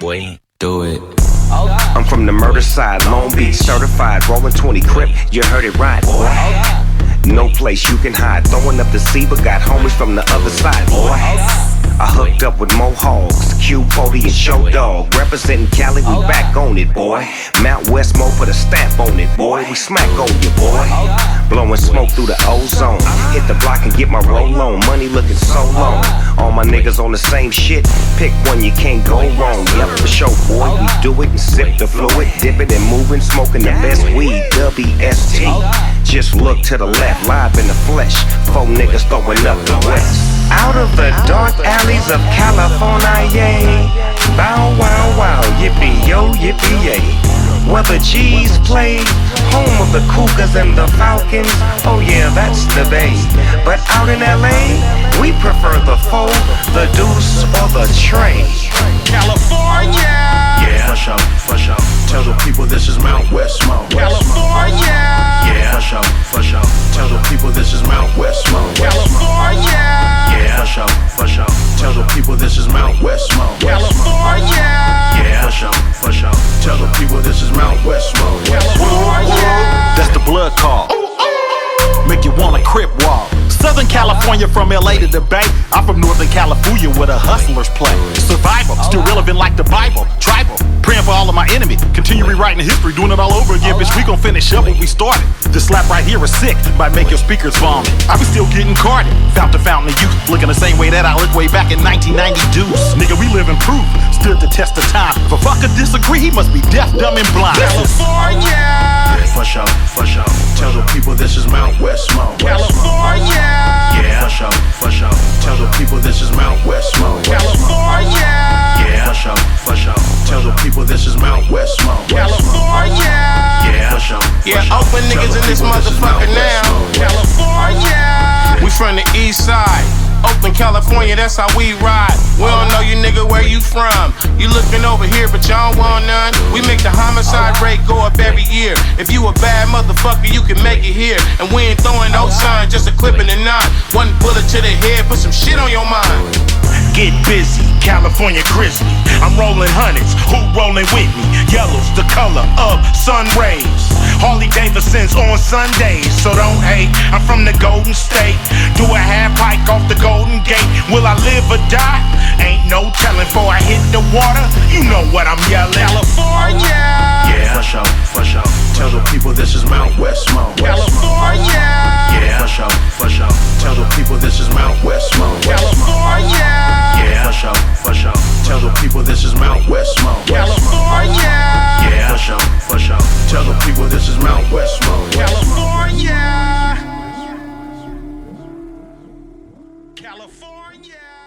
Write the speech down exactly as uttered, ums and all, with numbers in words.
boy. Do it. I'm from the murder side, Long Beach, certified, rolling twenty crip, you heard it right, boy. No place you can hide, throwing up the sea, but got homies from the other side, boy. I hooked up with Mohawks, Q forty and Show Dog, representing Cali, we back on it, boy. Mount Westmore put a stamp on it, boy. We smack on you, boy. Blowing smoke through the ozone. Hit the block and get my roll on. Money looking so long. All my niggas on the same shit. Pick one, you can't go wrong. Yep, for sure, boy. We do it and sip the fluid, dip it and moving, smoking the best weed. W S T. Just look to the left, live in the flesh. Four niggas throwing up the west. Out of the dark alleys of California, yay. Bow wow wow, yippee yo, yippee yay. Where the G's play, home of the Cougars and the Falcons. Oh yeah, that's the Bay. But out in L A, we prefer the four, the deuce, or the tray. California! Yeah, for sure, for sure. Tell the people this is Mount Westmore. California! Yeah, for sure, for sure. Tell the people this is Mount Westmore. California! Yeah, for sure, for sure. Tell the people this is Mount Westmore. California! Yeah, for sure, for sure. Tell the people this is Mount Westmore. California! That's the blood call. Make you wanna crip walk. Southern California from L A to the Bay. I'm from Northern California where the hustlers play. Survival, still relevant like the Bible. Tribal, praying for all of my enemies. Continue rewriting history, doing it all over again. Bitch, we gon' finish up what we started. This slap right here is sick, might make your speakers vomit. I was still getting carded, found the fountain of youth. Looking the same way that I looked way back in nineteen ninety deuce. Nigga, we live in proof, stood the test of time. If a fucker disagree, he must be deaf, dumb, and blind. California! For sure, for sure. Tell the people this is Mount Westmore. California! Yeah, for sure, for sure. Tell the people this is Mount Westmore. California! Yeah, for sure, for sure. Tell the people this is Mount Westmore. California! Yeah, for sure. Yeah, open niggas in this motherfucker now. California! We from the east side. Oakland, California, that's how we ride. We don't know you nigga where you from. You looking over here, but y'all don't want none. We make the homicide rate go up every year. If you a bad motherfucker, you can make it here. And we ain't throwing no signs, just a clip in the nine. One bullet to the head, put some shit on your mind. Get busy, California grizzly. I'm rolling hundreds, who rolling with me? Yellow's the color of sun rays. Harley Davidson's on Sundays, so don't hate. I'm from the Golden State. Do a half pike off the Golden Gate. Will I live or die? Ain't no telling. Before I hit the water, you know what I'm yelling. California! Yeah, for sure, for sure. Tell the people this is Mount Westmore. California! Yeah, for sure, for sure. Tell the people this is Mount Westmore. California! Yeah, for sure, for sure. Tell the people this is Mount Westmore. California! Yeah, for sure, for sure. Tell the people this is Mount Westmore. California! California!